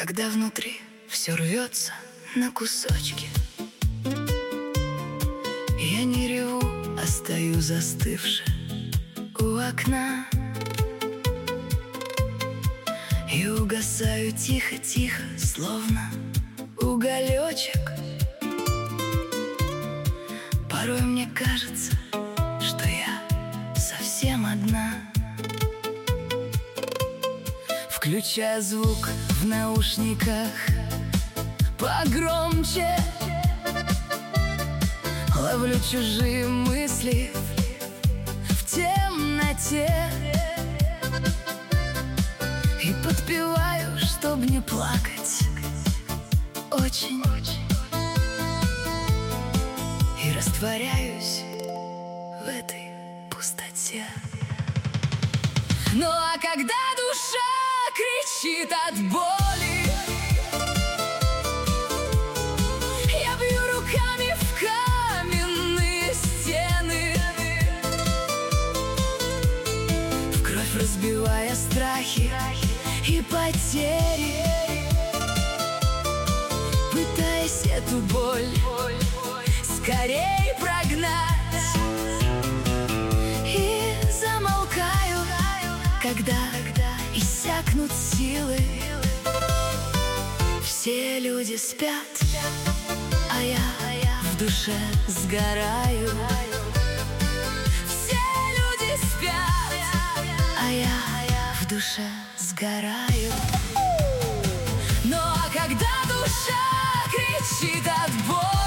Когда внутри все рвется на кусочки, я не реву, а стою застывши у окна и угасаю тихо-тихо, словно уголечек. Порой мне кажется, что я совсем одна. Включая звук в наушниках погромче, ловлю чужие мысли в темноте и подпеваю, чтоб не плакать очень, и растворяюсь в этой пустоте. Ну а когда душа кричит от боли, я бью руками в каменные стены, в кровь разбивая страхи и потери, пытаясь эту боль скорей прогнать. И замолкаю, когда иссякнут силы. Все люди спят, а я в душе сгораю. Все люди спят, а я в душе сгораю. Ну а когда душа кричит от боли,